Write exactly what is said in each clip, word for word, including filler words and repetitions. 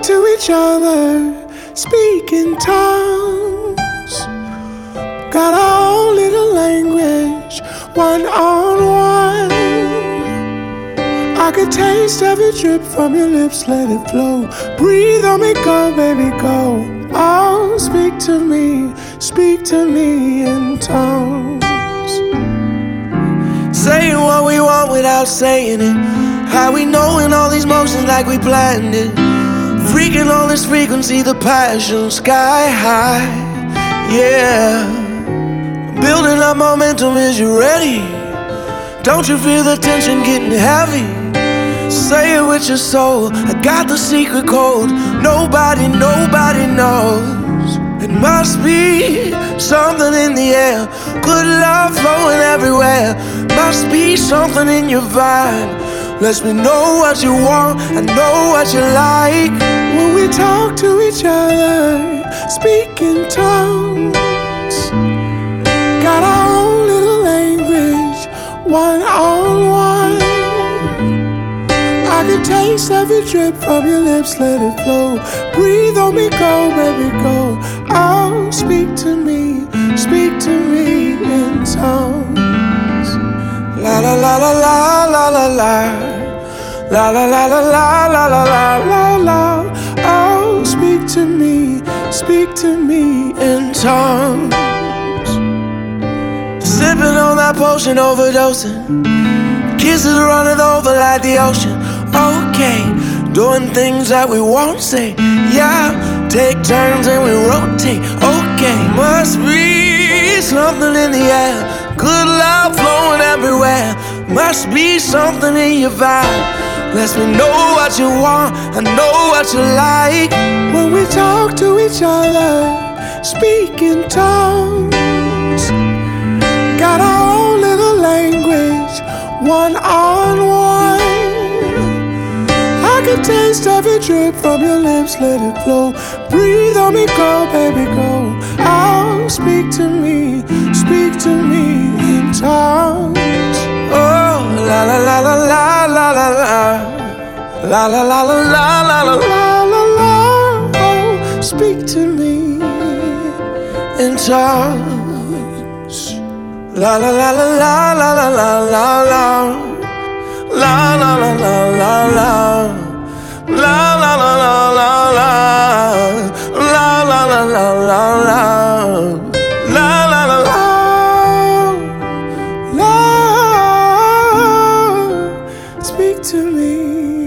to each other, speak in tongues. Got our own little language, one on one. I could taste every drip from your lips, let it flow. Breathe on me, go, baby, go. Oh, speak to me, speak to me in tongues. Saying what we want without saying it. How we knowing all these motions like we planned it. Freaking on this frequency, the passion sky high. Yeah. Building up momentum, is you ready? Don't you feel the tension getting heavy? Say it with your soul, I got the secret code. Nobody, nobody knows. It must be something in the air. Good love flowing everywhere. Must be something in your vibe. Lets me know what you want, I know what you like. When we talk to each other, speak in tongues. Got our own little language, one on one. I can taste every drip from your lips, let it flow. Breathe on me, go, baby, go. Oh, speak to me, speak to me in tongues. La la la la la la la la. La la la la la la la la la la. Oh, speak to me, speak to me in tongues. Sipping on that potion, overdosing. Kisses running over like the ocean. Okay, doing things that we won't say. Yeah, take turns and we rotate. Okay, must be something in the air. Good love flowing everywhere. Must be something in your vibe. Lets me know what you want, I know what you like. When we talk to each other, speak in tongues. Got our own little language, one on one. I can taste every drip from your lips, let it flow. Breathe on me, go, baby, go. Oh, speak to me, speak to me in tongues. Oh, la la la la la la la la. La la la la la la la la la la. Oh, speak to me in tongues. La la la la la la la la la la. La la la la la la. La la la la la la. La la la la la la. La la la la. Speak to me.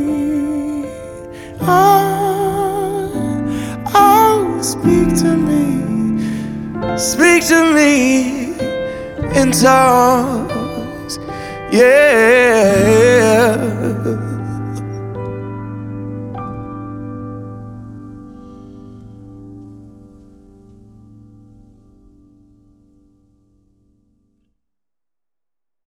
Oh, oh, speak to me. Speak to me in tongues. Yeah.